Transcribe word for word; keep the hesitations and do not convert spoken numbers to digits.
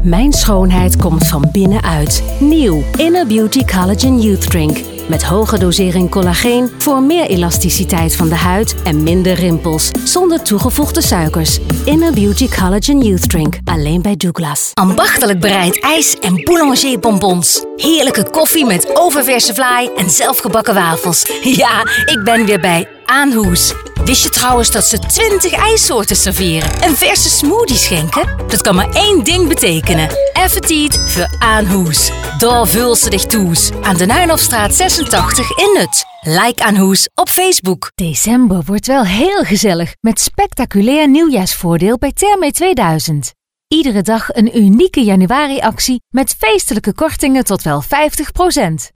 Mijn schoonheid komt van binnenuit. Nieuw Inner Beauty Collagen Youth Drink. Met hoge dosering collageen voor meer elasticiteit van de huid en minder rimpels. Zonder toegevoegde suikers. Inner Beauty Collagen Youth Drink. Alleen bij Douglas. Ambachtelijk bereid ijs en boulanger bonbons. Heerlijke koffie met oververse vlaai en zelfgebakken wafels. Ja, ik ben weer bij Aanhoes. Wist je trouwens dat ze twintig ijssoorten serveren? Een verse smoothie schenken? Dat kan maar één ding betekenen. Effetiet voor Aanhoes. Daar vul ze dich toes. Aan de Nuinhofstraat zesentachtig in Nut. Like Aanhoes op Facebook. December wordt wel heel gezellig met spectaculair nieuwjaarsvoordeel bij Therme tweeduizend. Iedere dag een unieke januari-actie met feestelijke kortingen tot wel vijftig procent.